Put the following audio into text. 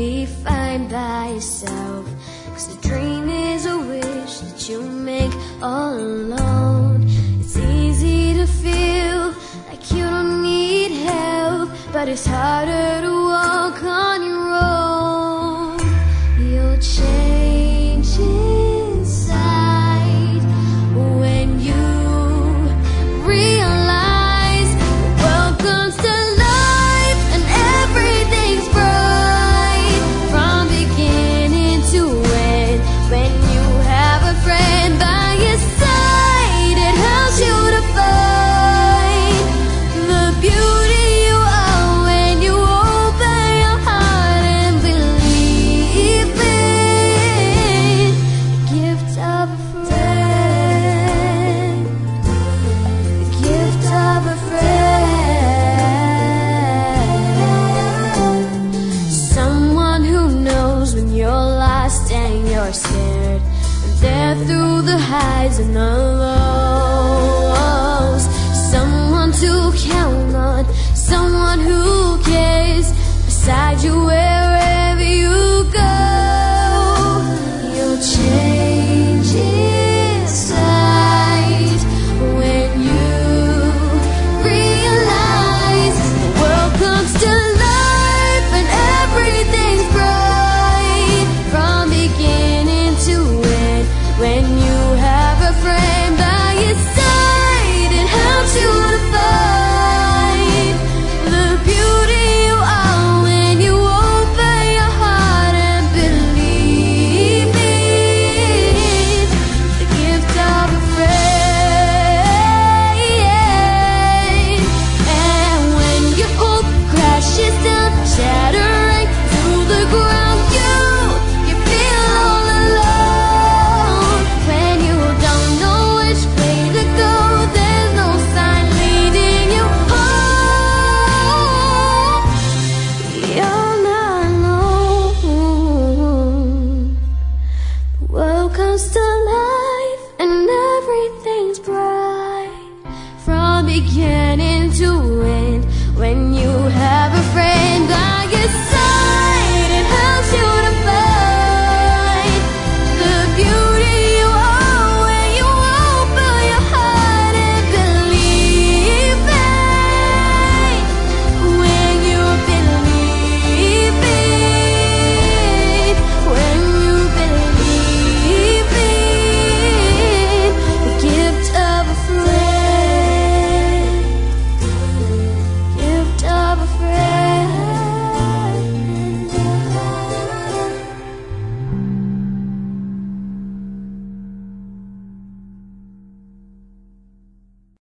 be fine by yourself. 'Cause a dream is a wish that you make all alone. It's easy to feel like you don't need help, but it's harder to walk on your own. You'll change inside when you realize the world comes to life and everything's bright from beginning to end. When you have a friend by your side, it helps you to find the beauty you are when you open your heart and believe in the gift of a friend, the gift of a friend. Someone who knows when you're lost and you're scared, and they're through the highs and the lows. Someone to count on, someone who cares beside you wherever you go. You'll change inside when you realize the world comes to life and everything's bright from beginning to end. When you have a friend by your side, it helps you to find the beauty you are when you open your heart and believe in the gift of a friend. And when your hope crashes down, shattering to the ground, you feel all alone. When you don't know which way to go, there's no sign leading you home. You're not alone. The world comes to